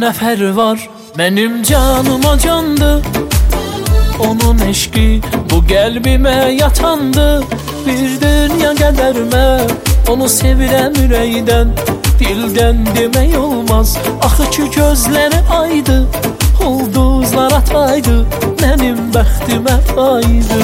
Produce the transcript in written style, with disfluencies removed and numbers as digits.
nəfər var mənim canıma candı, onun eşqi bu qəlbimə yatandı. Bir dünya qədərimə onu sevirəm ürəkdən, dildən demək olmaz. Axı ki gözləri aydı, ulduzlar ataydı, mənim bəxtimə aydı.